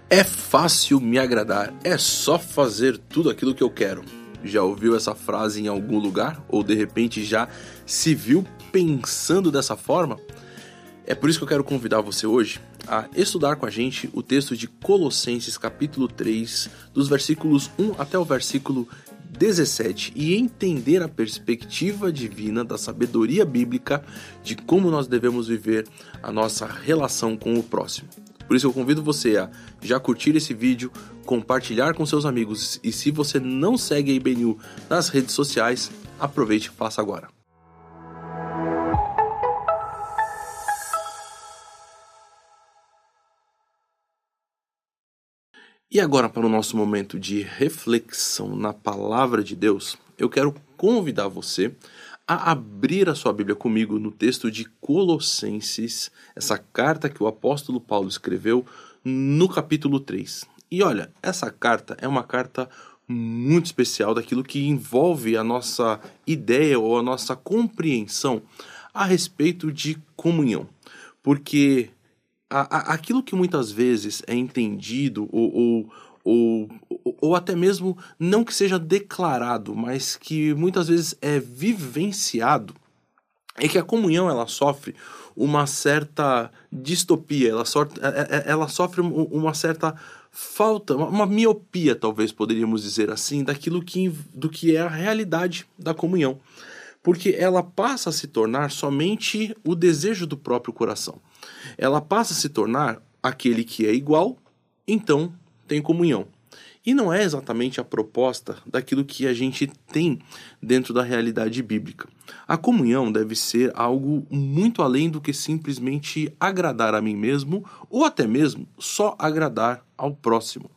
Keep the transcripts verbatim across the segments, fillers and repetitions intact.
É fácil me agradar, é só fazer tudo aquilo que eu quero. Já ouviu essa frase em algum lugar? Ou de repente já se viu pensando dessa forma? É por isso que eu quero convidar você hoje a estudar com a gente o texto de Colossenses capítulo três, dos versículos um até o versículo dezessete, e entender a perspectiva divina da sabedoria bíblica de como nós devemos viver a nossa relação com o próximo. Por isso eu convido você a já curtir esse vídeo, compartilhar com seus amigos, e se você não segue a I B N U nas redes sociais, aproveite e faça agora. E agora, para o nosso momento de reflexão na Palavra de Deus, eu quero convidar você a abrir a sua Bíblia comigo no texto de Colossenses, essa carta que o apóstolo Paulo escreveu no capítulo três. E olha, essa carta é uma carta muito especial daquilo que envolve a nossa ideia ou a nossa compreensão a respeito de comunhão. Porque a, a, aquilo que muitas vezes é entendido ou, ou, ou, ou até mesmo não que seja declarado, mas que muitas vezes é vivenciado, é que a comunhão ela sofre uma certa distopia, ela, so, ela sofre uma certa falta, uma miopia, talvez poderíamos dizer assim, daquilo que, do que é a realidade da comunhão. Porque ela passa a se tornar somente o desejo do próprio coração. Ela passa a se tornar aquele que é igual, então tem comunhão. E não é exatamente a proposta daquilo que a gente tem dentro da realidade bíblica. A comunhão deve ser algo muito além do que simplesmente agradar a mim mesmo, ou até mesmo só agradar ao próximo.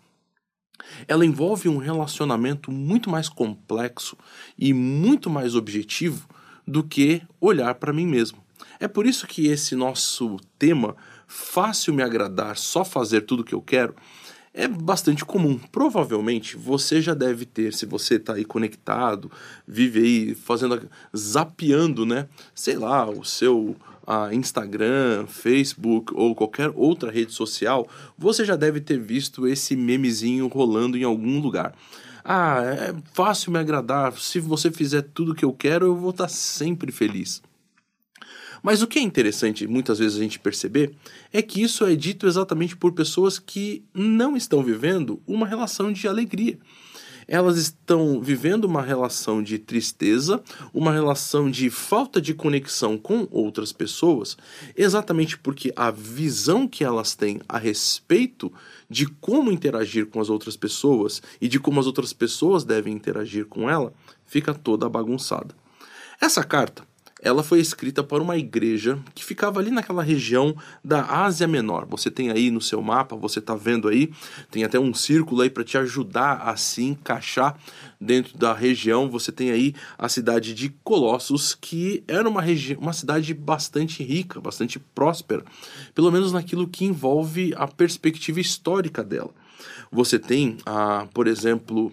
Ela envolve um relacionamento muito mais complexo e muito mais objetivo do que olhar para mim mesmo. É por isso que esse nosso tema, fácil me agradar, só fazer tudo o que eu quero, é bastante comum. Provavelmente você já deve ter, se você está aí conectado, vive aí fazendo, zapeando, né? Sei lá, o seu uh, Instagram, Facebook ou qualquer outra rede social, você já deve ter visto esse memezinho rolando em algum lugar. Ah, é fácil me agradar, se você fizer tudo o que eu quero, eu vou estar sempre feliz. Mas o que é interessante, muitas vezes a gente perceber, é que isso é dito exatamente por pessoas que não estão vivendo uma relação de alegria. Elas estão vivendo uma relação de tristeza, uma relação de falta de conexão com outras pessoas, exatamente porque a visão que elas têm a respeito de como interagir com as outras pessoas e de como as outras pessoas devem interagir com ela, fica toda bagunçada. Essa carta, ela foi escrita para uma igreja que ficava ali naquela região da Ásia Menor. Você tem aí no seu mapa, você está vendo aí, tem até um círculo aí para te ajudar a se encaixar dentro da região. Você tem aí a cidade de Colossos, que era uma, regi- uma cidade bastante rica, bastante próspera, pelo menos naquilo que envolve a perspectiva histórica dela. Você tem, ah, por exemplo,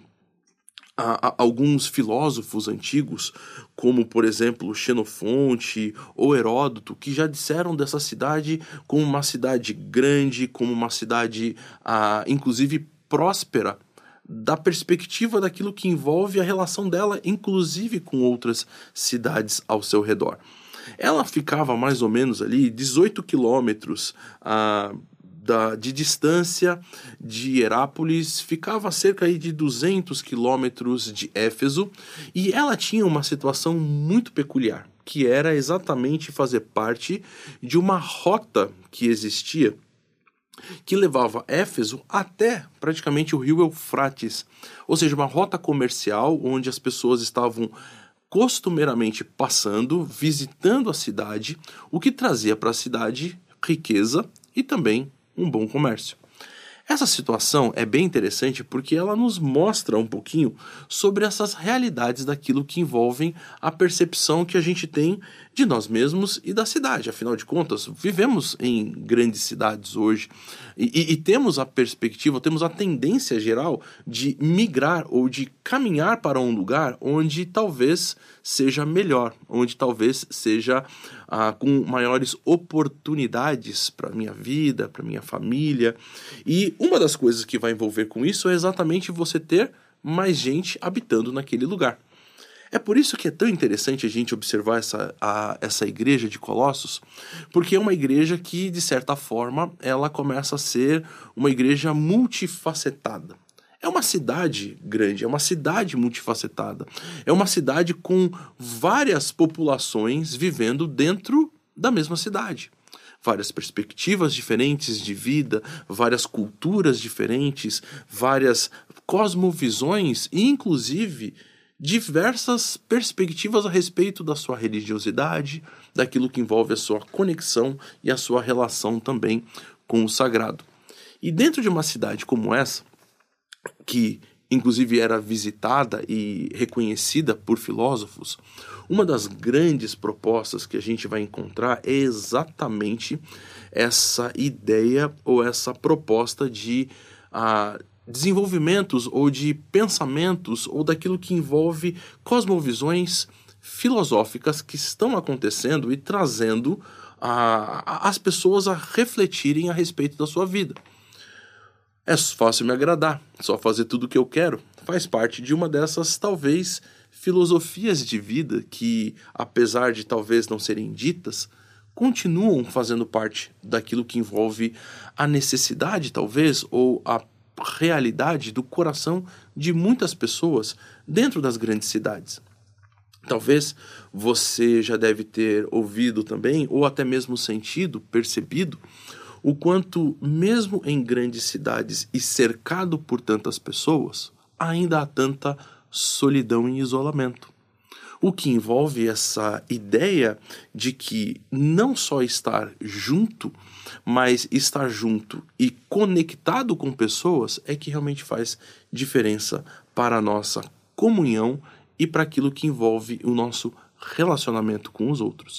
Há alguns filósofos antigos, como por exemplo Xenofonte ou Heródoto, que já disseram dessa cidade como uma cidade grande, como uma cidade ah, inclusive próspera, da perspectiva daquilo que envolve a relação dela, inclusive com outras cidades ao seu redor. Ela ficava mais ou menos ali dezoito quilômetros ah, Da, de distância de Herápolis, ficava a cerca de duzentos quilômetros de Éfeso, e ela tinha uma situação muito peculiar, que era exatamente fazer parte de uma rota que existia, que levava Éfeso até praticamente o rio Eufrates, ou seja, uma rota comercial onde as pessoas estavam costumeiramente passando, visitando a cidade, o que trazia para a cidade riqueza e também um bom comércio. Essa situação é bem interessante porque ela nos mostra um pouquinho sobre essas realidades daquilo que envolvem a percepção que a gente tem de nós mesmos e da cidade. Afinal de contas, vivemos em grandes cidades hoje e, e, e temos a perspectiva, temos a tendência geral de migrar ou de caminhar para um lugar onde talvez seja melhor, onde talvez seja ah, com maiores oportunidades para a minha vida, para a minha família. E uma das coisas que vai envolver com isso é exatamente você ter mais gente habitando naquele lugar. É por isso que é tão interessante a gente observar essa, a, essa igreja de Colossos, porque é uma igreja que, de certa forma, ela começa a ser uma igreja multifacetada. É uma cidade grande, é uma cidade multifacetada. É uma cidade com várias populações vivendo dentro da mesma cidade. Várias perspectivas diferentes de vida, várias culturas diferentes, várias cosmovisões e, inclusive, diversas perspectivas a respeito da sua religiosidade, daquilo que envolve a sua conexão e a sua relação também com o sagrado. E dentro de uma cidade como essa, que inclusive era visitada e reconhecida por filósofos, uma das grandes propostas que a gente vai encontrar é exatamente essa ideia ou essa proposta de uh, desenvolvimentos ou de pensamentos ou daquilo que envolve cosmovisões filosóficas que estão acontecendo e trazendo a, a, as pessoas a refletirem a respeito da sua vida. É fácil me agradar, só fazer tudo o que eu quero. Faz parte de uma dessas, talvez, filosofias de vida que, apesar de talvez não serem ditas, continuam fazendo parte daquilo que envolve a necessidade, talvez, ou a realidade do coração de muitas pessoas dentro das grandes cidades. Talvez você já deve ter ouvido também, ou até mesmo sentido, percebido, o quanto, mesmo em grandes cidades e cercado por tantas pessoas, ainda há tanta solidão e isolamento. O que envolve essa ideia de que não só estar junto, mas estar junto e conectado com pessoas é que realmente faz diferença para a nossa comunhão e para aquilo que envolve o nosso relacionamento com os outros.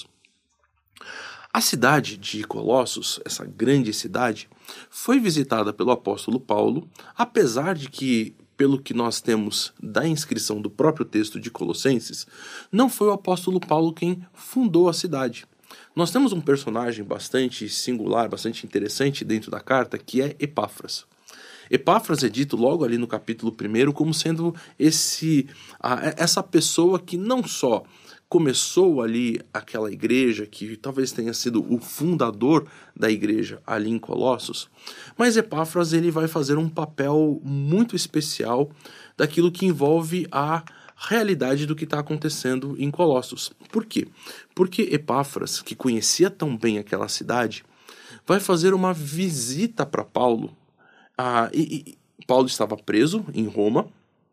A cidade de Colossos, essa grande cidade, foi visitada pelo apóstolo Paulo, apesar de que, pelo que nós temos da inscrição do próprio texto de Colossenses, não foi o apóstolo Paulo quem fundou a cidade. Nós temos um personagem bastante singular, bastante interessante dentro da carta, que é Epáfras. Epáfras é dito logo ali no capítulo primeiro como sendo esse, a, essa pessoa que não só começou ali aquela igreja, que talvez tenha sido o fundador da igreja ali em Colossos, mas Epáfras ele vai fazer um papel muito especial daquilo que envolve a realidade do que está acontecendo em Colossos. Por quê? Porque Epáfras, que conhecia tão bem aquela cidade, vai fazer uma visita para Paulo. Ah, e, e Paulo estava preso em Roma,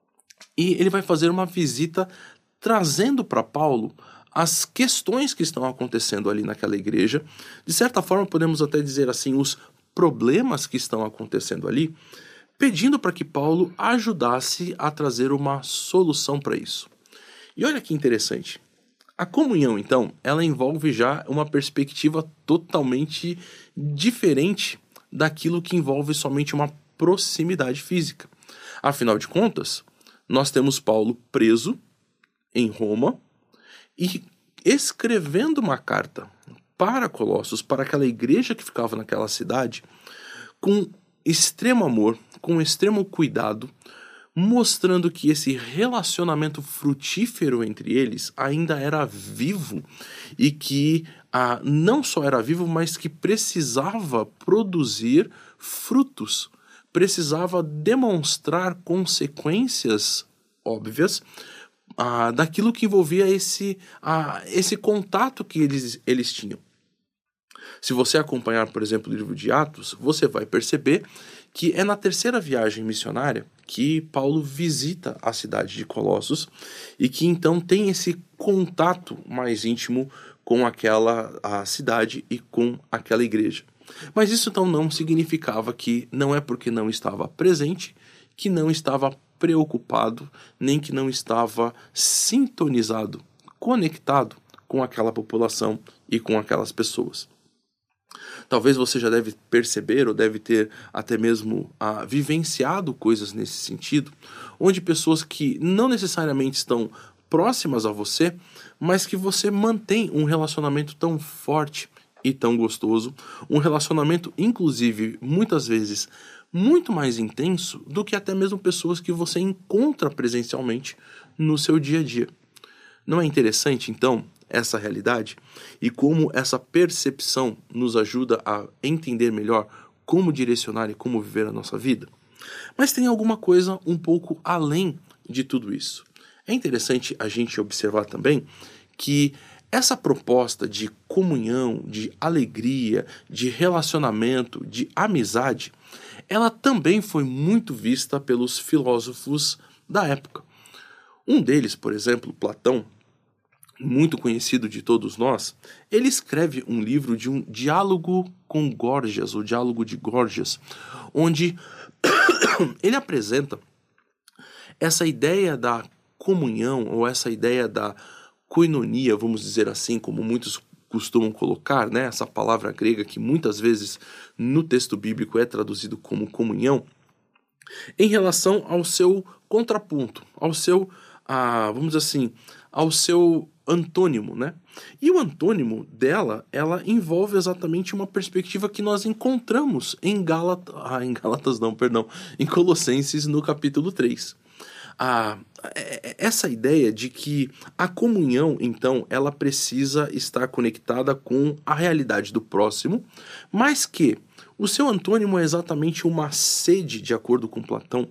e ele vai fazer uma visita trazendo para Paulo as questões que estão acontecendo ali naquela igreja. De certa forma, podemos até dizer assim, os problemas que estão acontecendo ali, pedindo para que Paulo ajudasse a trazer uma solução para isso. E olha que interessante. A comunhão, então, ela envolve já uma perspectiva totalmente diferente daquilo que envolve somente uma proximidade física. Afinal de contas, nós temos Paulo preso em Roma e escrevendo uma carta para Colossos, para aquela igreja que ficava naquela cidade, com extremo amor, com extremo cuidado, mostrando que esse relacionamento frutífero entre eles ainda era vivo e que ah, não só era vivo, mas que precisava produzir frutos, precisava demonstrar consequências óbvias ah, daquilo que envolvia esse, ah, esse contato que eles, eles tinham. Se você acompanhar, por exemplo, o livro de Atos, você vai perceber que é na terceira viagem missionária que Paulo visita a cidade de Colossos e que então tem esse contato mais íntimo com aquela a cidade e com aquela igreja. Mas isso então não significava que não é porque não estava presente que não estava preocupado, nem que não estava sintonizado, conectado com aquela população e com aquelas pessoas. Talvez você já deve perceber ou deve ter até mesmo ah, vivenciado coisas nesse sentido, onde pessoas que não necessariamente estão próximas a você, mas que você mantém um relacionamento tão forte e tão gostoso, um relacionamento, inclusive, muitas vezes, muito mais intenso do que até mesmo pessoas que você encontra presencialmente no seu dia a dia. Não é interessante, então, essa realidade e como essa percepção nos ajuda a entender melhor como direcionar e como viver a nossa vida? Mas tem alguma coisa um pouco além de tudo isso. É interessante a gente observar também que essa proposta de comunhão, de alegria, de relacionamento, de amizade, ela também foi muito vista pelos filósofos da época. Um deles, por exemplo, Platão, muito conhecido de todos nós, ele escreve um livro de um diálogo com Górgias, o diálogo de Górgias, onde ele apresenta essa ideia da comunhão, ou essa ideia da koinonia, vamos dizer assim, como muitos costumam colocar, né? Essa palavra grega que muitas vezes no texto bíblico é traduzido como comunhão, em relação ao seu contraponto, ao seu, ah, vamos dizer assim, ao seu antônimo, né? E o antônimo dela, ela envolve exatamente uma perspectiva que nós encontramos em Gálatas, ah, em Gálatas não, perdão, em Colossenses no capítulo três. Ah, essa ideia de que a comunhão, então, ela precisa estar conectada com a realidade do próximo, mas que o seu antônimo é exatamente uma sede, de acordo com Platão,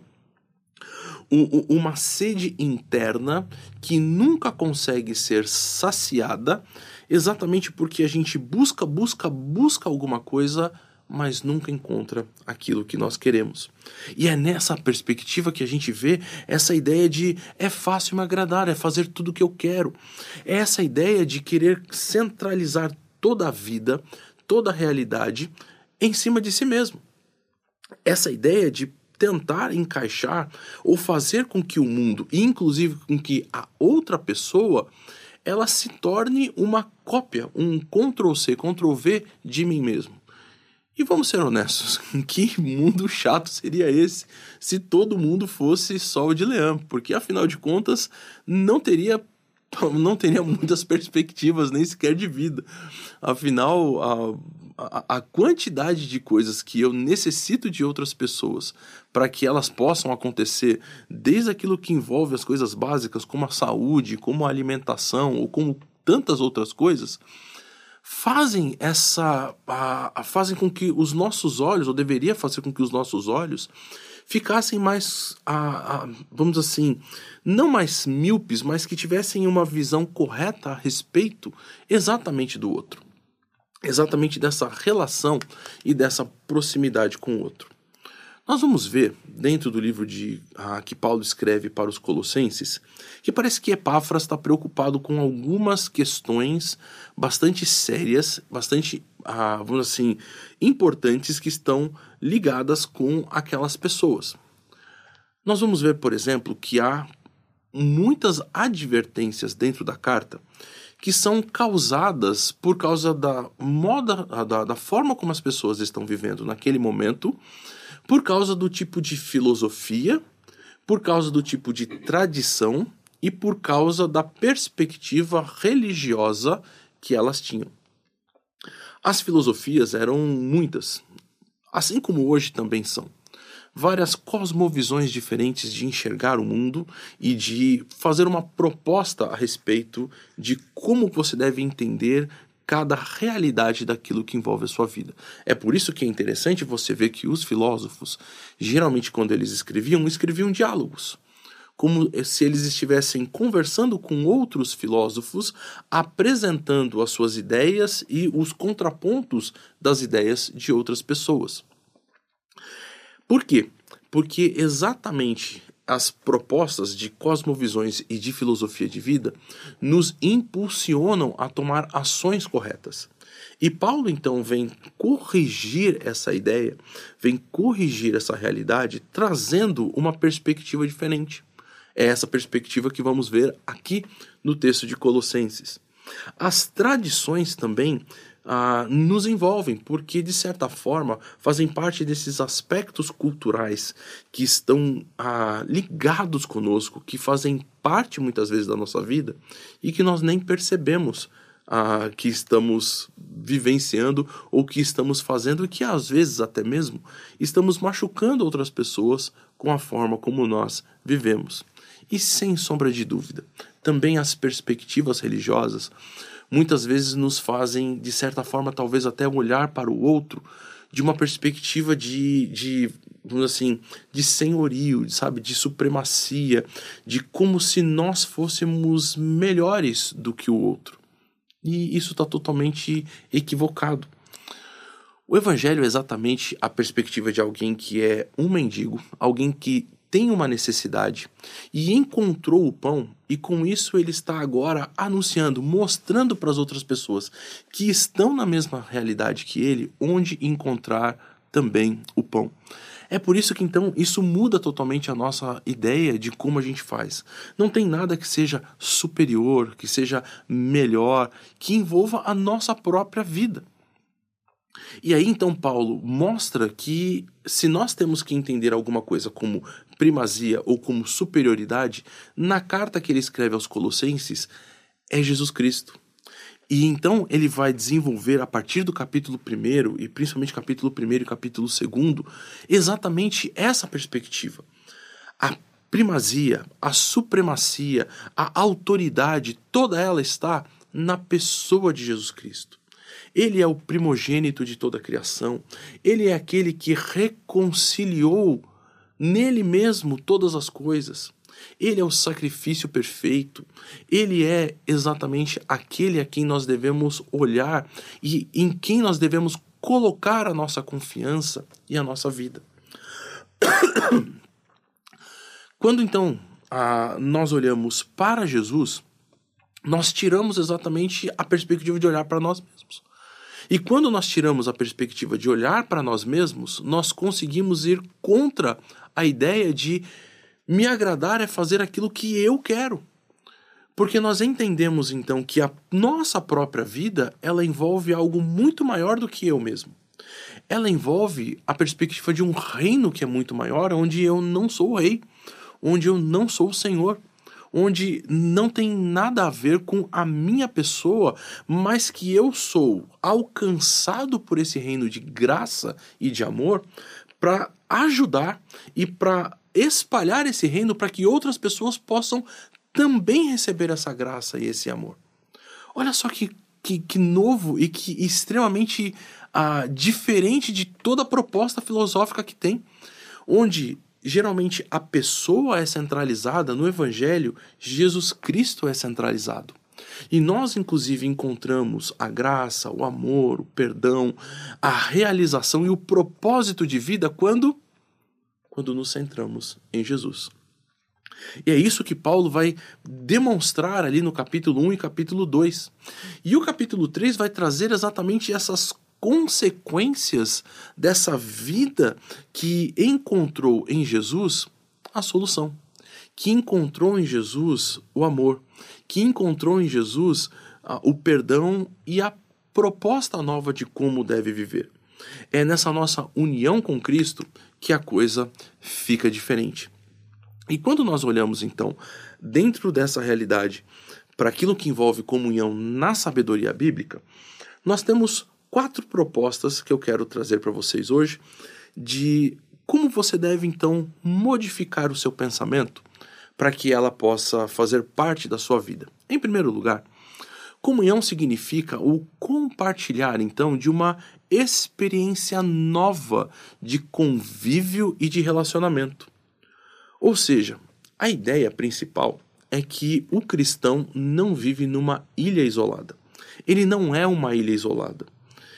uma sede interna que nunca consegue ser saciada, exatamente porque a gente busca, busca, busca alguma coisa, mas nunca encontra aquilo que nós queremos. E é nessa perspectiva que a gente vê essa ideia de é fácil me agradar, é fazer tudo o que eu quero. É essa ideia de querer centralizar toda a vida, toda a realidade em cima de si mesmo. Essa ideia de tentar encaixar ou fazer com que o mundo, e inclusive com que a outra pessoa, ela se torne uma cópia, um control C, control V de mim mesmo. E vamos ser honestos, que mundo chato seria esse se todo mundo fosse Sol de Leão? Porque afinal de contas não teria não teria muitas perspectivas nem sequer de vida. Afinal, a, a, a quantidade de coisas que eu necessito de outras pessoas para que elas possam acontecer, desde aquilo que envolve as coisas básicas, como a saúde, como a alimentação, ou como tantas outras coisas, fazem essa a, a, fazem com que os nossos olhos, ou deveria fazer com que os nossos olhos ficassem mais, a, a, vamos assim, não mais míopes, mas que tivessem uma visão correta a respeito exatamente do outro. Exatamente dessa relação e dessa proximidade com o outro. Nós vamos ver, dentro do livro de, ah, que Paulo escreve para os Colossenses, que parece que Epáfras está preocupado com algumas questões bastante sérias, bastante, ah, vamos assim, importantes que estão ligadas com aquelas pessoas. Nós vamos ver, por exemplo, que há muitas advertências dentro da carta que são causadas por causa da moda, da, da forma como as pessoas estão vivendo naquele momento, por causa do tipo de filosofia, por causa do tipo de tradição e por causa da perspectiva religiosa que elas tinham. As filosofias eram muitas, assim como hoje também são. Várias cosmovisões diferentes de enxergar o mundo e de fazer uma proposta a respeito de como você deve entender cada realidade daquilo que envolve a sua vida. É por isso que é interessante você ver que os filósofos, geralmente quando eles escreviam, escreviam diálogos, como se eles estivessem conversando com outros filósofos, apresentando as suas ideias e os contrapontos das ideias de outras pessoas. Por quê? Porque exatamente as propostas de cosmovisões e de filosofia de vida nos impulsionam a tomar ações corretas. E Paulo, então, vem corrigir essa ideia, vem corrigir essa realidade, trazendo uma perspectiva diferente. É essa perspectiva que vamos ver aqui no texto de Colossenses. As tradições também ah, nos envolvem, porque de certa forma fazem parte desses aspectos culturais que estão ah, ligados conosco, que fazem parte muitas vezes da nossa vida e que nós nem percebemos ah, que estamos vivenciando ou que estamos fazendo, e que às vezes até mesmo estamos machucando outras pessoas com a forma como nós vivemos. E sem sombra de dúvida, também as perspectivas religiosas muitas vezes nos fazem, de certa forma, talvez até olhar para o outro de uma perspectiva de, de vamos assim, de senhorio, sabe, de supremacia, de como se nós fôssemos melhores do que o outro. E isso está totalmente equivocado. O evangelho é exatamente a perspectiva de alguém que é um mendigo, alguém que tem uma necessidade e encontrou o pão, e com isso ele está agora anunciando, mostrando para as outras pessoas que estão na mesma realidade que ele, onde encontrar também o pão. É por isso que então isso muda totalmente a nossa ideia de como a gente faz. Não tem nada que seja superior, que seja melhor, que envolva a nossa própria vida. E aí então Paulo mostra que se nós temos que entender alguma coisa como primazia ou como superioridade, na carta que ele escreve aos Colossenses é Jesus Cristo. E então ele vai desenvolver a partir do capítulo primeiro, e principalmente capítulo primeiro e capítulo segundo, exatamente essa perspectiva. A primazia, a supremacia, a autoridade, toda ela está na pessoa de Jesus Cristo. Ele é o primogênito de toda a criação. Ele é aquele que reconciliou nele mesmo todas as coisas. Ele é o sacrifício perfeito. Ele é exatamente aquele a quem nós devemos olhar e em quem nós devemos colocar a nossa confiança e a nossa vida. Quando então a, nós olhamos para Jesus, nós tiramos exatamente a perspectiva de olhar para nós mesmos. E quando nós tiramos a perspectiva de olhar para nós mesmos, nós conseguimos ir contra a ideia de me agradar é fazer aquilo que eu quero. Porque nós entendemos então que a nossa própria vida, ela envolve algo muito maior do que eu mesmo. Ela envolve a perspectiva de um reino que é muito maior, onde eu não sou o rei, onde eu não sou o Senhor, onde não tem nada a ver com a minha pessoa, mas que eu sou alcançado por esse reino de graça e de amor para ajudar e para espalhar esse reino para que outras pessoas possam também receber essa graça e esse amor. Olha só que, que, que novo e que extremamente ah, diferente de toda a proposta filosófica que tem, onde geralmente a pessoa é centralizada. No Evangelho, Jesus Cristo é centralizado. E nós, inclusive, encontramos a graça, o amor, o perdão, a realização e o propósito de vida quando, quando nos centramos em Jesus. E é isso que Paulo vai demonstrar ali no capítulo um e capítulo dois. E o capítulo três vai trazer exatamente essas consequências dessa vida que encontrou em Jesus a solução, que encontrou em Jesus o amor, que encontrou em Jesus uh, o perdão e a proposta nova de como deve viver. É nessa nossa união com Cristo que a coisa fica diferente. E quando nós olhamos então dentro dessa realidade para aquilo que envolve comunhão na sabedoria bíblica, nós temos quatro propostas que eu quero trazer para vocês hoje de como você deve, então, modificar o seu pensamento para que ela possa fazer parte da sua vida. Em primeiro lugar, comunhão significa o compartilhar, então, de uma experiência nova de convívio e de relacionamento. Ou seja, a ideia principal é que o cristão não vive numa ilha isolada. Ele não é uma ilha isolada.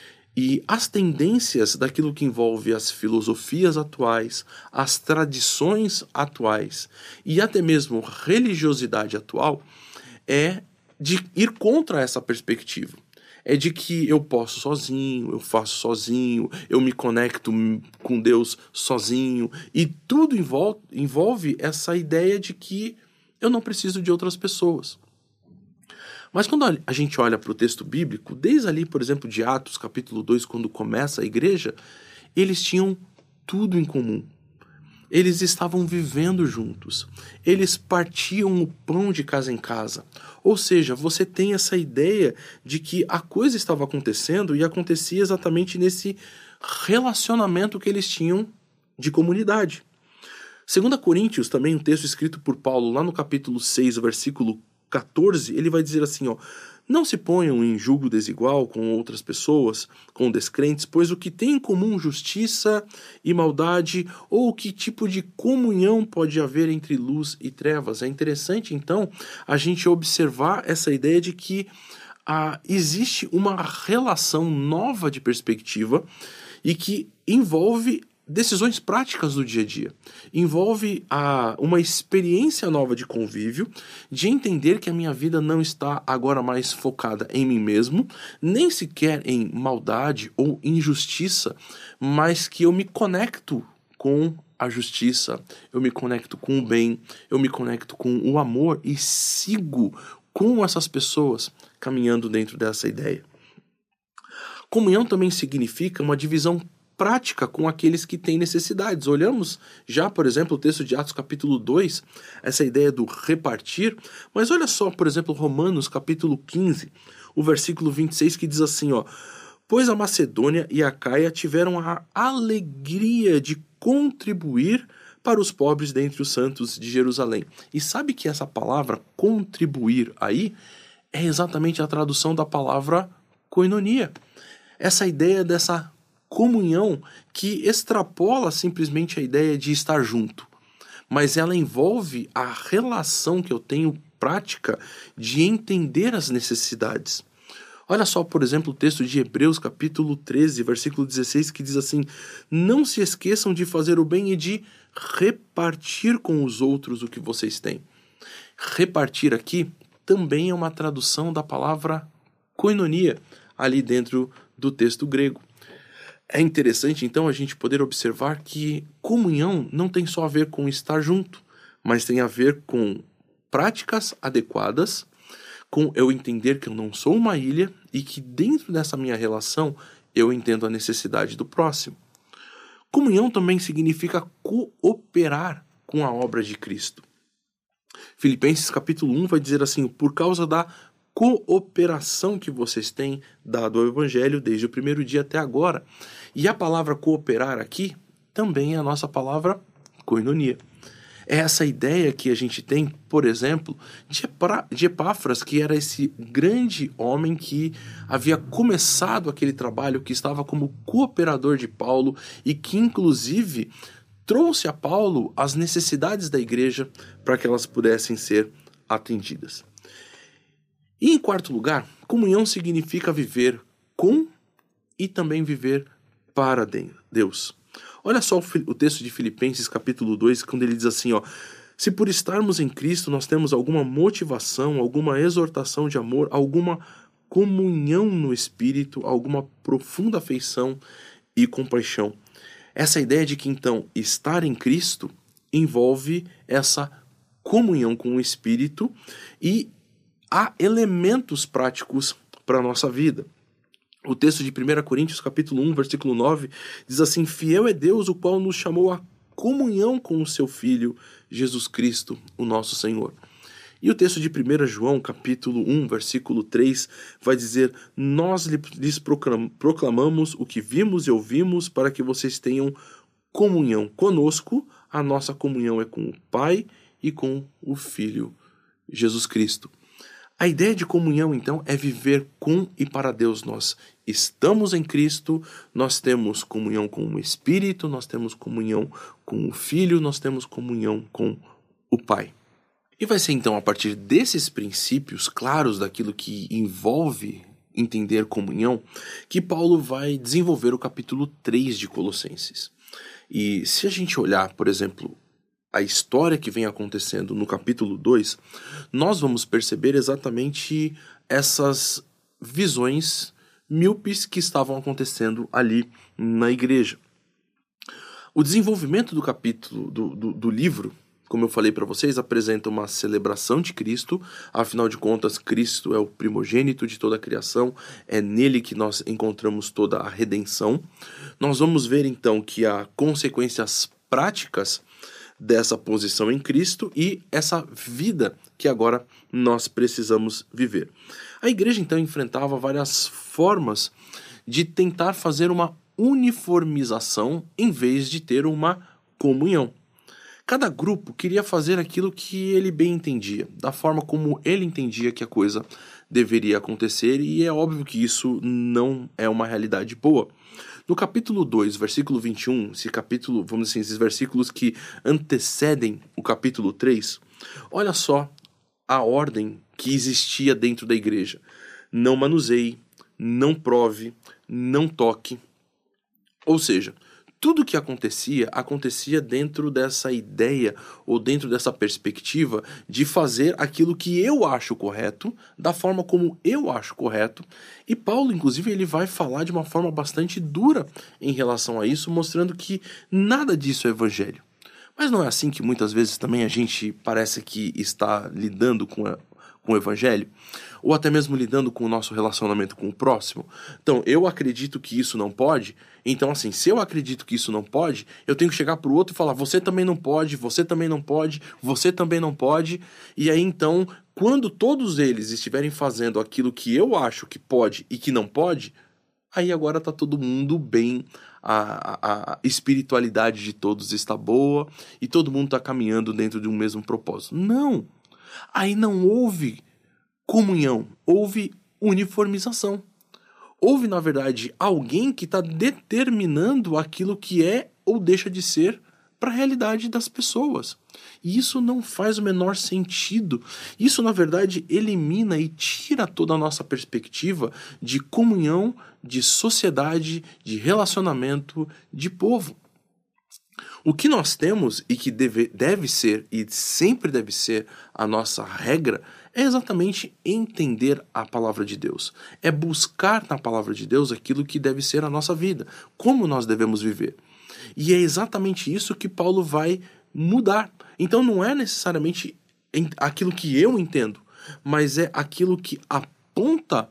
E as tendências daquilo que envolve as filosofias atuais, as tradições atuais e até mesmo religiosidade atual é de ir contra essa perspectiva. É de que eu posso sozinho, eu faço sozinho, eu me conecto com Deus sozinho, e tudo envolve, envolve essa ideia de que eu não preciso de outras pessoas. Mas quando a gente olha para o texto bíblico, desde ali, por exemplo, de Atos, capítulo dois, quando começa a igreja, eles tinham tudo em comum. Eles estavam vivendo juntos. Eles partiam o pão de casa em casa. Ou seja, você tem essa ideia de que a coisa estava acontecendo e acontecia exatamente nesse relacionamento que eles tinham de comunidade. Segunda Coríntios, também um texto escrito por Paulo, lá no capítulo seis, versículo quatorze, ele vai dizer assim, ó: não se ponham em julgo desigual com outras pessoas, com descrentes, pois o que tem em comum justiça e maldade, ou que tipo de comunhão pode haver entre luz e trevas? É interessante, então, a gente observar essa ideia de que ah, existe uma relação nova de perspectiva e que envolve decisões práticas do dia a dia. Envolve a, uma experiência nova de convívio, de entender que a minha vida não está agora mais focada em mim mesmo, nem sequer em maldade ou injustiça, mas que eu me conecto com a justiça, eu me conecto com o bem, eu me conecto com o amor e sigo com essas pessoas caminhando dentro dessa ideia. Comunhão também significa uma divisão prática com aqueles que têm necessidades. Olhamos já, por exemplo, o texto de Atos capítulo dois, essa ideia do repartir, mas olha só, por exemplo, Romanos capítulo quinze, o versículo vinte e seis, que diz assim, ó: pois a Macedônia e a Caia tiveram a alegria de contribuir para os pobres dentre os santos de Jerusalém. E sabe que essa palavra contribuir aí é exatamente a tradução da palavra koinonia. Essa ideia dessa comunhão que extrapola simplesmente a ideia de estar junto, mas ela envolve a relação que eu tenho prática de entender as necessidades. Olha só, por exemplo, o texto de Hebreus, capítulo treze, versículo dezesseis, que diz assim: não se esqueçam de fazer o bem e de repartir com os outros o que vocês têm. Repartir aqui também é uma tradução da palavra koinonia, ali dentro do texto grego. É interessante, então, a gente poder observar que comunhão não tem só a ver com estar junto, mas tem a ver com práticas adequadas, com eu entender que eu não sou uma ilha e que dentro dessa minha relação eu entendo a necessidade do próximo. Comunhão também significa cooperar com a obra de Cristo. Filipenses capítulo um vai dizer assim: por causa da cooperação que vocês têm dado ao Evangelho desde o primeiro dia até agora. E a palavra cooperar aqui também é a nossa palavra koinonia. É essa ideia que a gente tem, por exemplo, de Epáfras, que era esse grande homem que havia começado aquele trabalho, que estava como cooperador de Paulo e que, inclusive, trouxe a Paulo as necessidades da igreja para que elas pudessem ser atendidas. E, em quarto lugar, comunhão significa viver com e também viver para Deus. Olha só o texto de Filipenses capítulo dois, quando ele diz assim, ó: se por estarmos em Cristo nós temos alguma motivação, alguma exortação de amor, alguma comunhão no Espírito, alguma profunda afeição e compaixão. Essa ideia de que, então, estar em Cristo envolve essa comunhão com o Espírito e há elementos práticos para a nossa vida. O texto de primeira Coríntios, capítulo um, versículo nove, diz assim: fiel é Deus, o qual nos chamou à comunhão com o seu Filho, Jesus Cristo, o nosso Senhor. E o texto de primeira João, capítulo um, versículo três, vai dizer: nós lhes proclamamos o que vimos e ouvimos, para que vocês tenham comunhão conosco. A nossa comunhão é com o Pai e com o Filho, Jesus Cristo. A ideia de comunhão, então, é viver com e para Deus. Nós estamos em Cristo, nós temos comunhão com o Espírito, nós temos comunhão com o Filho, nós temos comunhão com o Pai. E vai ser, então, a partir desses princípios claros daquilo que envolve entender comunhão, que Paulo vai desenvolver o capítulo três de Colossenses. E se a gente olhar, por exemplo, a história que vem acontecendo no capítulo dois, nós vamos perceber exatamente essas visões míopes que estavam acontecendo ali na igreja. O desenvolvimento do capítulo, do, do, do livro, como eu falei para vocês, apresenta uma celebração de Cristo. Afinal de contas, Cristo é o primogênito de toda a criação, é nele que nós encontramos toda a redenção. Nós vamos ver então que há consequências práticas dessa posição em Cristo e essa vida que agora nós precisamos viver. A igreja então enfrentava várias formas de tentar fazer uma uniformização em vez de ter uma comunhão. Cada grupo queria fazer aquilo que ele bem entendia, da forma como ele entendia que a coisa deveria acontecer, e é óbvio que isso não é uma realidade boa. No capítulo dois, versículo vinte e um, esse capítulo, vamos dizer assim, esses versículos que antecedem o capítulo três, olha só a ordem que existia dentro da igreja. Não manuseie, não prove, não toque. Ou seja, tudo que acontecia, acontecia dentro dessa ideia ou dentro dessa perspectiva de fazer aquilo que eu acho correto, da forma como eu acho correto. E Paulo, inclusive, ele vai falar de uma forma bastante dura em relação a isso, mostrando que nada disso é evangelho. Mas não é assim que muitas vezes também a gente parece que está lidando com a com o evangelho, ou até mesmo lidando com o nosso relacionamento com o próximo. Então, eu acredito que isso não pode, então assim, se eu acredito que isso não pode, eu tenho que chegar pro outro e falar, você também não pode, você também não pode, você também não pode, e aí então, quando todos eles estiverem fazendo aquilo que eu acho que pode e que não pode, aí agora tá todo mundo bem, a, a, a espiritualidade de todos está boa, e todo mundo tá caminhando dentro de um mesmo propósito. Não! Aí não houve comunhão, houve uniformização. Houve, na verdade, alguém que está determinando aquilo que é ou deixa de ser para a realidade das pessoas. E isso não faz o menor sentido. Isso, na verdade, elimina e tira toda a nossa perspectiva de comunhão, de sociedade, de relacionamento, de povo. O que nós temos e que deve, deve ser e sempre deve ser a nossa regra é exatamente entender a palavra de Deus. É buscar na palavra de Deus aquilo que deve ser a nossa vida, como nós devemos viver. E é exatamente isso que Paulo vai mudar. Então não é necessariamente aquilo que eu entendo, mas é aquilo que aponta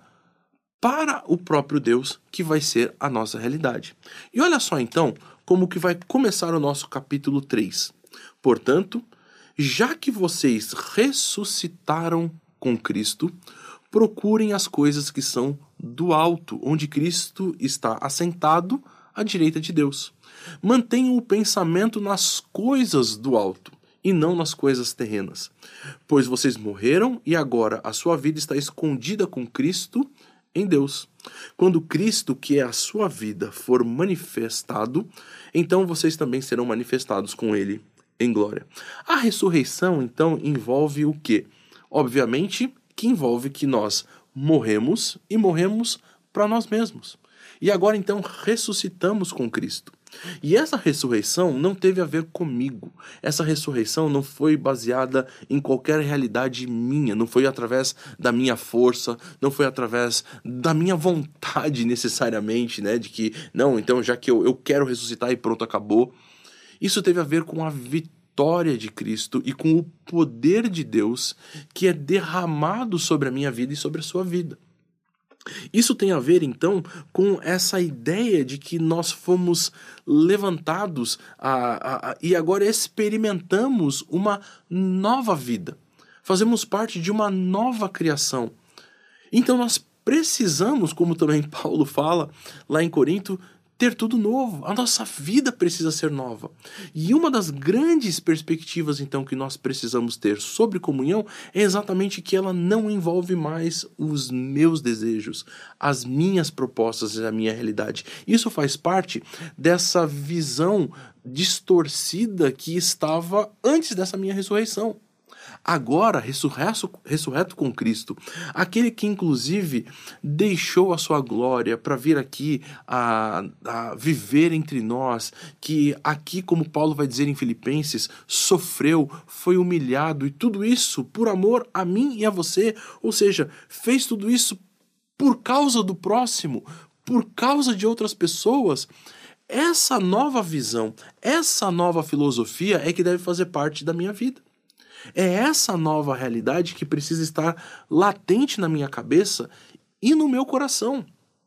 para o próprio Deus que vai ser a nossa realidade. E olha só então como que vai começar o nosso capítulo três. Portanto, já que vocês ressuscitaram com Cristo, procurem as coisas que são do alto, onde Cristo está assentado à direita de Deus. Mantenham o pensamento nas coisas do alto e não nas coisas terrenas, pois vocês morreram e agora a sua vida está escondida com Cristo em Deus. Quando Cristo, que é a sua vida, for manifestado, então vocês também serão manifestados com ele em glória. A ressurreição, então, envolve o quê? Obviamente que envolve que nós morremos e morremos para nós mesmos. E agora, então, ressuscitamos com Cristo. E essa ressurreição não teve a ver comigo. Essa ressurreição não foi baseada em qualquer realidade minha, não foi através da minha força, não foi através da minha vontade necessariamente, né? De que, não, então já que eu, eu quero ressuscitar e pronto, acabou. Isso teve a ver com a vitória de Cristo e com o poder de Deus que é derramado sobre a minha vida e sobre a sua vida. Isso tem a ver, então, com essa ideia de que nós fomos levantados a, a, a, e agora experimentamos uma nova vida. Fazemos parte de uma nova criação. Então nós precisamos, como também Paulo fala lá em Corinto, ter tudo novo. A nossa vida precisa ser nova. E uma das grandes perspectivas, então, que nós precisamos ter sobre comunhão é exatamente que ela não envolve mais os meus desejos, as minhas propostas e a minha realidade. Isso faz parte dessa visão distorcida que estava antes dessa minha ressurreição. Agora, ressurreto, ressurreto com Cristo, aquele que inclusive deixou a sua glória para vir aqui a, a viver entre nós, que aqui, como Paulo vai dizer em Filipenses, sofreu, foi humilhado e tudo isso por amor a mim e a você, ou seja, fez tudo isso por causa do próximo, por causa de outras pessoas. essa nova visão, essa nova filosofia é que deve fazer parte da minha vida. É essa nova realidade que precisa estar latente na minha cabeça e no meu coração.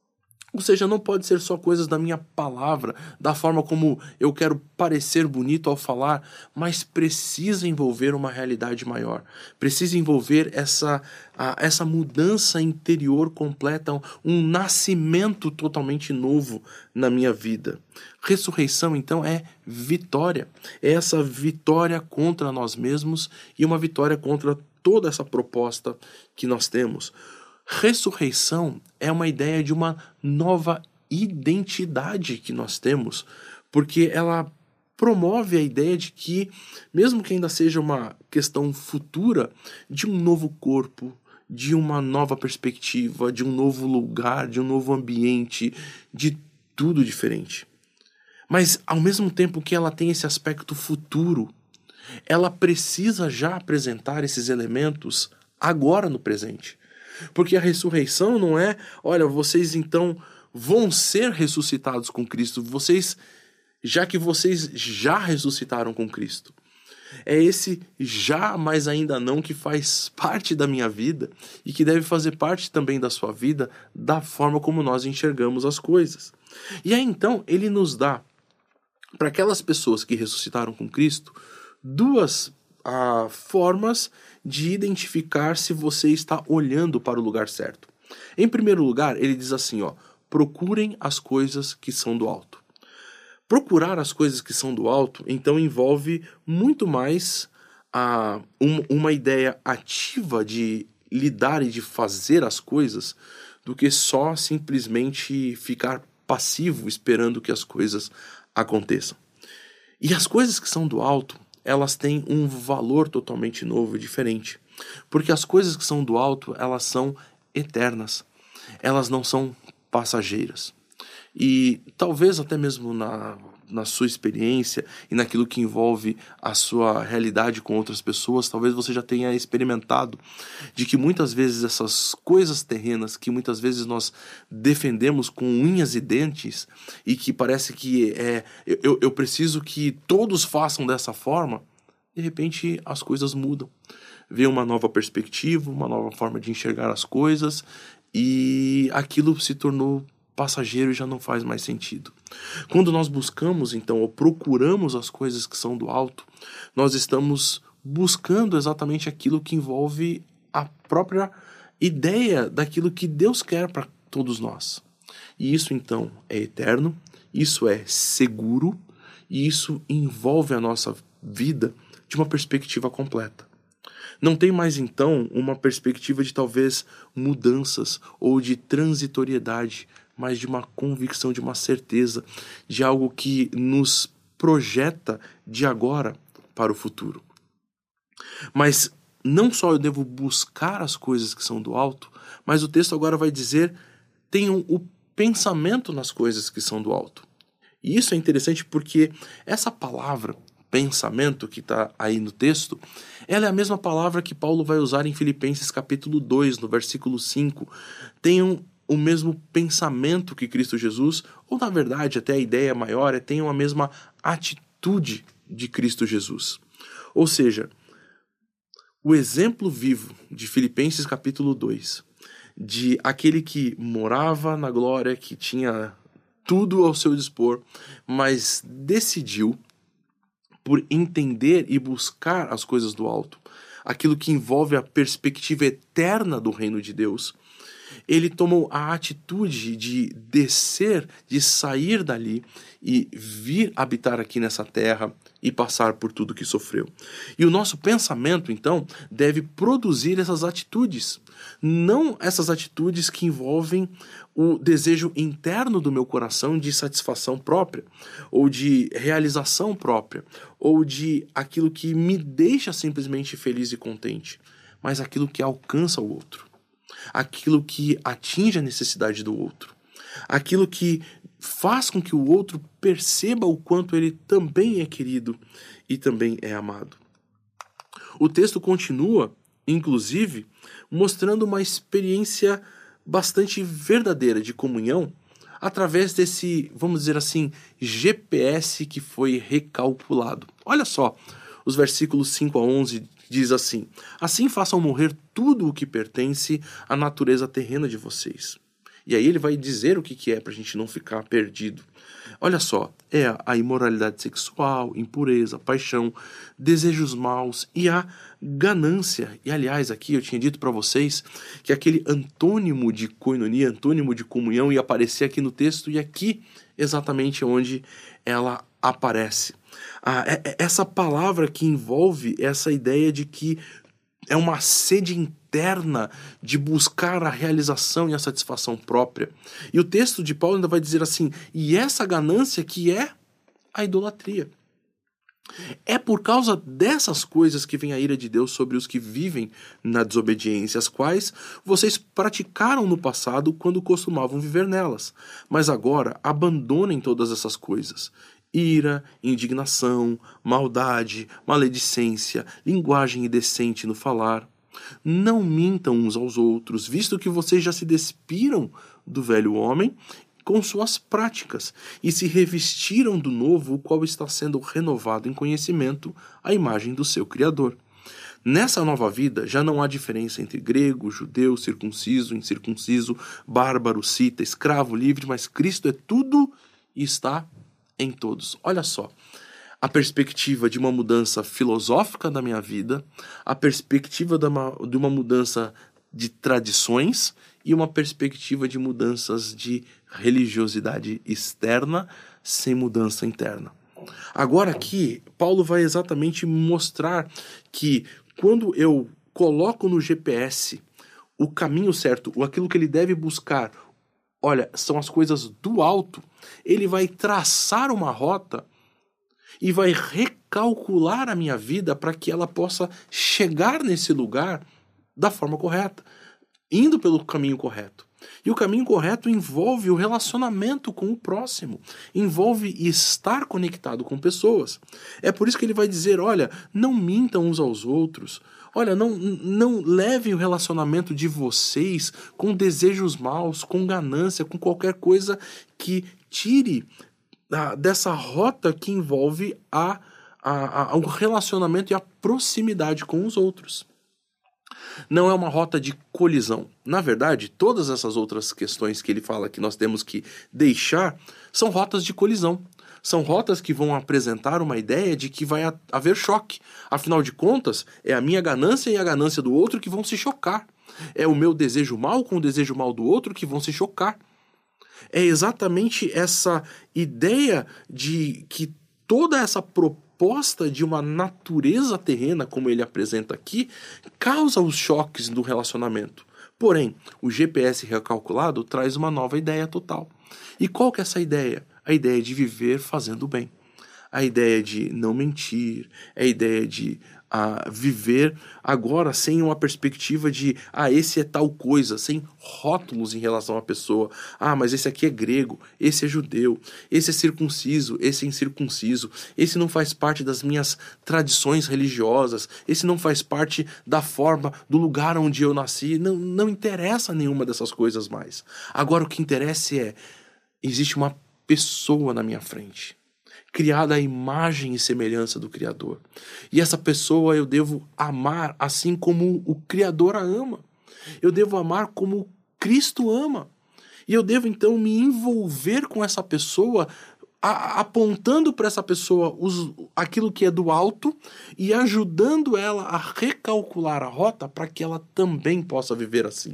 Ou seja, não pode ser só coisas da minha palavra, da forma como eu quero parecer bonito ao falar, mas precisa envolver uma realidade maior. Precisa envolver essa, a, essa mudança interior completa, um, um nascimento totalmente novo na minha vida. Ressurreição, então, é vitória. É essa vitória contra nós mesmos e uma vitória contra toda essa proposta que nós temos. Ressurreição é uma ideia de uma nova identidade que nós temos, porque ela promove a ideia de que, mesmo que ainda seja uma questão futura, de um novo corpo, de uma nova perspectiva, de um novo lugar, de um novo ambiente, de tudo diferente. Mas, ao mesmo tempo que ela tem esse aspecto futuro, ela precisa já apresentar esses elementos agora no presente. Porque a ressurreição não é, olha, vocês então vão ser ressuscitados com Cristo, vocês, já que vocês já ressuscitaram com Cristo. É esse já, mas ainda não, que faz parte da minha vida e que deve fazer parte também da sua vida, da forma como nós enxergamos as coisas. E aí então ele nos dá, para aquelas pessoas que ressuscitaram com Cristo, duas ah, formas de identificar se você está olhando para o lugar certo. Em primeiro lugar, ele diz assim, ó, procurem as coisas que são do alto. Procurar as coisas que são do alto, então, envolve muito mais ah, um, uma ideia ativa de lidar e de fazer as coisas do que só simplesmente ficar passivo esperando que as coisas aconteçam. E as coisas que são do alto, elas têm um valor totalmente novo e diferente. Porque as coisas que são do alto, elas são eternas. Elas não são passageiras. E talvez até mesmo na, na sua experiência e naquilo que envolve a sua realidade com outras pessoas, talvez você já tenha experimentado de que muitas vezes essas coisas terrenas que muitas vezes nós defendemos com unhas e dentes e que parece que é, eu, eu preciso que todos façam dessa forma, de repente as coisas mudam. Vê uma nova perspectiva, uma nova forma de enxergar as coisas e aquilo se tornou passageiro e já não faz mais sentido. Quando nós buscamos, então, ou procuramos as coisas que são do alto, nós estamos buscando exatamente aquilo que envolve a própria ideia daquilo que Deus quer para todos nós. E isso, então, é eterno, isso é seguro, e isso envolve a nossa vida de uma perspectiva completa. Não tem mais, então, uma perspectiva de talvez mudanças ou de transitoriedade, mas de uma convicção, de uma certeza, de algo que nos projeta de agora para o futuro. Mas não só eu devo buscar as coisas que são do alto, mas o texto agora vai dizer, tenham o pensamento nas coisas que são do alto. E isso é interessante porque essa palavra, pensamento, que está aí no texto, ela é a mesma palavra que Paulo vai usar em Filipenses capítulo dois, no versículo cinco. Tenham o mesmo pensamento que Cristo Jesus, ou na verdade até a ideia maior é tenham a mesma atitude de Cristo Jesus. Ou seja, o exemplo vivo de Filipenses capítulo dois, de aquele que morava na glória, que tinha tudo ao seu dispor, mas decidiu por entender e buscar as coisas do alto, aquilo que envolve a perspectiva eterna do reino de Deus, ele tomou a atitude de descer, de sair dali e vir habitar aqui nessa terra e passar por tudo que sofreu. E o nosso pensamento, então, deve produzir essas atitudes. Não essas atitudes que envolvem o desejo interno do meu coração de satisfação própria, ou de realização própria, ou de aquilo que me deixa simplesmente feliz e contente, mas aquilo que alcança o outro. Aquilo que atinge a necessidade do outro, aquilo que faz com que o outro perceba o quanto ele também é querido e também é amado. O texto continua, inclusive, mostrando uma experiência bastante verdadeira de comunhão, através desse, vamos dizer assim, G P S que foi recalculado. Olha só, os versículos cinco a onze diz assim: assim façam morrer tudo o que pertence à natureza terrena de vocês. E aí ele vai dizer o que, que é para a gente não ficar perdido. Olha só, é a imoralidade sexual, impureza, paixão, desejos maus e a ganância. E aliás, aqui eu tinha dito para vocês que aquele antônimo de koinonia, antônimo de comunhão, ia aparecer aqui no texto, e aqui exatamente onde ela aparece. Ah, é, é essa palavra que envolve essa ideia de que é uma sede interna de buscar a realização e a satisfação própria. E o texto de Paulo ainda vai dizer assim: e essa ganância que é a idolatria. É por causa dessas coisas que vem a ira de Deus sobre os que vivem na desobediência, as quais vocês praticaram no passado quando costumavam viver nelas. Mas agora abandonem todas essas coisas: ira, indignação, maldade, maledicência, linguagem indecente no falar. Não mintam uns aos outros, visto que vocês já se despiram do velho homem com suas práticas e se revestiram do novo, o qual está sendo renovado em conhecimento à imagem do seu Criador. Nessa nova vida já não há diferença entre grego, judeu, circunciso, incircunciso, bárbaro, cita, escravo, livre, mas Cristo é tudo e está em todos. Olha só, a perspectiva de uma mudança filosófica da minha vida, a perspectiva de uma, de uma mudança de tradições e uma perspectiva de mudanças de religiosidade externa sem mudança interna. Agora aqui, Paulo vai exatamente mostrar que quando eu coloco no G P S o caminho certo, aquilo que ele deve buscar, olha, são as coisas do alto, ele vai traçar uma rota e vai recalcular a minha vida para que ela possa chegar nesse lugar da forma correta, indo pelo caminho correto. E o caminho correto envolve o relacionamento com o próximo, envolve estar conectado com pessoas. É por isso que ele vai dizer, olha, não mintam uns aos outros, olha, não, não levem o relacionamento de vocês com desejos maus, com ganância, com qualquer coisa que tire ah, dessa rota que envolve a, a, a, o relacionamento e a proximidade com os outros. Não é uma rota de colisão. Na verdade, todas essas outras questões que ele fala que nós temos que deixar são rotas de colisão. São rotas que vão apresentar uma ideia de que vai haver choque. Afinal de contas, é a minha ganância e a ganância do outro que vão se chocar. É o meu desejo mal com o desejo mal do outro que vão se chocar. É exatamente essa ideia de que toda essa proposta proposta de uma natureza terrena, como ele apresenta aqui, causa os choques do relacionamento. Porém, o G P S recalculado traz uma nova ideia total. E qual que é essa ideia? A ideia de viver fazendo bem. A ideia de não mentir, a ideia de a, viver agora sem uma perspectiva de, ah, esse é tal coisa, sem rótulos em relação à pessoa. Ah, mas esse aqui é grego, esse é judeu, esse é circunciso, esse é incircunciso, esse não faz parte das minhas tradições religiosas, esse não faz parte da forma, do lugar onde eu nasci. Não, não interessa nenhuma dessas coisas mais. Agora o que interessa é, existe uma pessoa na minha frente, criada à imagem e semelhança do Criador. E essa pessoa eu devo amar assim como o Criador a ama. Eu devo amar como Cristo ama. E eu devo então me envolver com essa pessoa, a, apontando para essa pessoa os, aquilo que é do alto e ajudando ela a recalcular a rota para que ela também possa viver assim.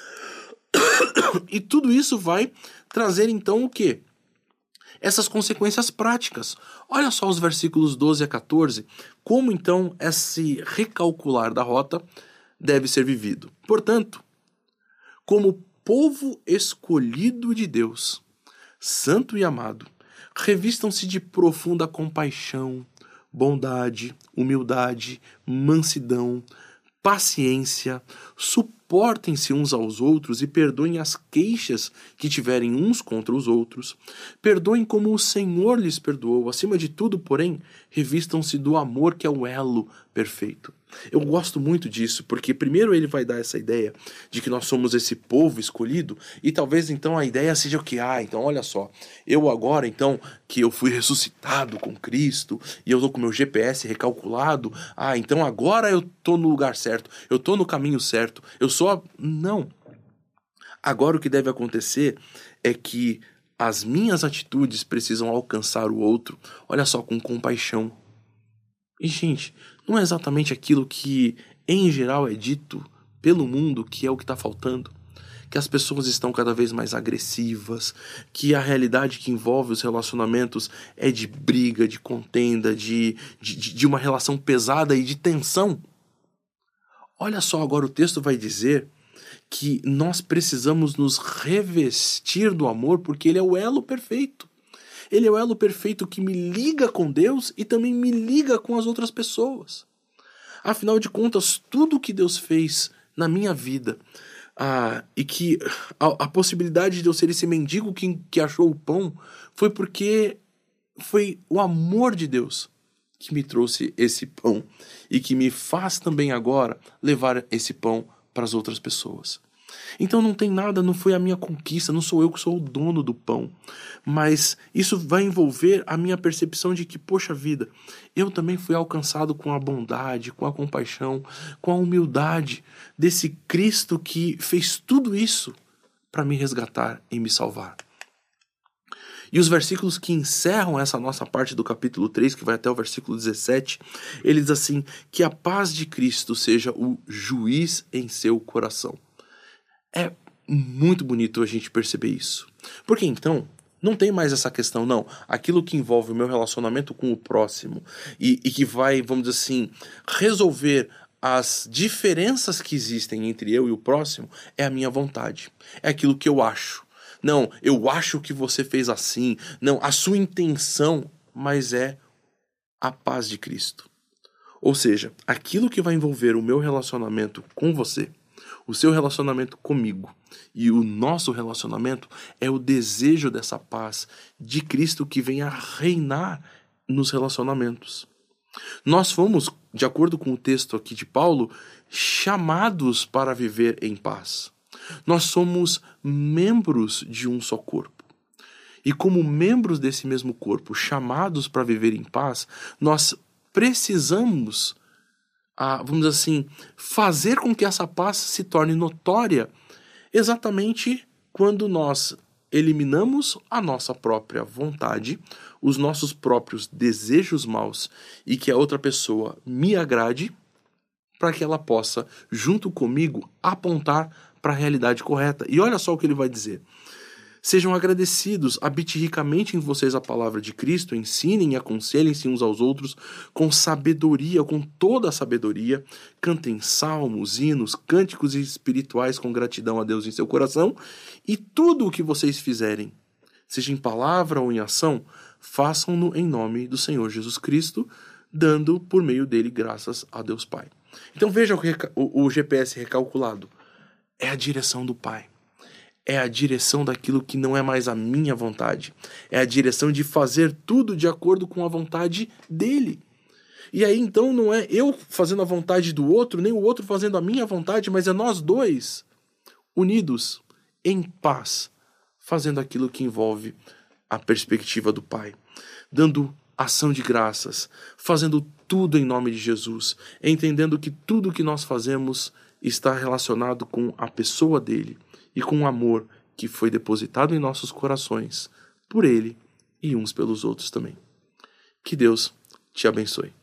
E tudo isso vai trazer então o quê? Essas consequências práticas. Olha só os versículos doze a quatorze, como então esse recalcular da rota deve ser vivido. Portanto, como povo escolhido de Deus, santo e amado, revistam-se de profunda compaixão, bondade, humildade, mansidão, paciência, suportem-se uns aos outros e perdoem as queixas que tiverem uns contra os outros. Perdoem como o Senhor lhes perdoou. Acima de tudo, porém, revistam-se do amor, que é o elo perfeito. Eu gosto muito disso, porque primeiro ele vai dar essa ideia de que nós somos esse povo escolhido, e talvez então a ideia seja o que? Ah, então olha só, eu agora então que eu fui ressuscitado com Cristo, e eu tô com meu G P S recalculado, ah, então agora eu tô no lugar certo, eu tô no caminho certo, eu sou a... Não. Agora o que deve acontecer é que as minhas atitudes precisam alcançar o outro, olha só, com compaixão. E, gente, não é exatamente aquilo que, em geral, é dito pelo mundo que é o que está faltando. Que as pessoas estão cada vez mais agressivas, que a realidade que envolve os relacionamentos é de briga, de contenda, de, de, de uma relação pesada e de tensão. Olha só, agora o texto vai dizer que nós precisamos nos revestir do amor, porque ele é o elo perfeito. Ele é o elo perfeito que me liga com Deus e também me liga com as outras pessoas. Afinal de contas, tudo que Deus fez na minha vida, ah, e que a, a possibilidade de eu ser esse mendigo que, que achou o pão, foi porque foi o amor de Deus que me trouxe esse pão e que me faz também agora levar esse pão para as outras pessoas. Então não tem nada, não foi a minha conquista, não sou eu que sou o dono do pão, mas isso vai envolver a minha percepção de que, poxa vida, eu também fui alcançado com a bondade, com a compaixão, com a humildade desse Cristo que fez tudo isso para me resgatar e me salvar. E os versículos que encerram essa nossa parte do capítulo três, que vai até o versículo dezessete, ele diz assim, que a paz de Cristo seja o juiz em seu coração. É muito bonito a gente perceber isso. Porque então, não tem mais essa questão, não. Aquilo que envolve o meu relacionamento com o próximo e, e que vai, vamos dizer assim, resolver as diferenças que existem entre eu e o próximo é a minha vontade. É aquilo que eu acho. Não, eu acho que você fez assim. Não, a sua intenção, mas é a paz de Cristo. Ou seja, aquilo que vai envolver o meu relacionamento com você, o seu relacionamento comigo e o nosso relacionamento é o desejo dessa paz de Cristo que vem a reinar nos relacionamentos. Nós fomos, de acordo com o texto aqui de Paulo, chamados para viver em paz. Nós somos membros de um só corpo. E como membros desse mesmo corpo, chamados para viver em paz, nós precisamos, ah, vamos dizer assim, fazer com que essa paz se torne notória exatamente quando nós eliminamos a nossa própria vontade, os nossos próprios desejos maus e que a outra pessoa me agrade, para que ela possa, junto comigo, apontar para a realidade correta. E olha só o que ele vai dizer. Sejam agradecidos, habite ricamente em vocês a palavra de Cristo, ensinem e aconselhem-se uns aos outros com sabedoria, com toda a sabedoria, cantem salmos, hinos, cânticos espirituais com gratidão a Deus em seu coração, e tudo o que vocês fizerem, seja em palavra ou em ação, façam-no em nome do Senhor Jesus Cristo, dando por meio dele graças a Deus Pai. Então veja o, o, o G P S recalculado. É a direção do Pai. É a direção daquilo que não é mais a minha vontade. É a direção de fazer tudo de acordo com a vontade dele. E aí então não é eu fazendo a vontade do outro, nem o outro fazendo a minha vontade, mas é nós dois unidos em paz, fazendo aquilo que envolve a perspectiva do Pai, dando ação de graças, fazendo tudo em nome de Jesus, entendendo que tudo que nós fazemos está relacionado com a pessoa dele e com o amor que foi depositado em nossos corações por ele e uns pelos outros também. Que Deus te abençoe.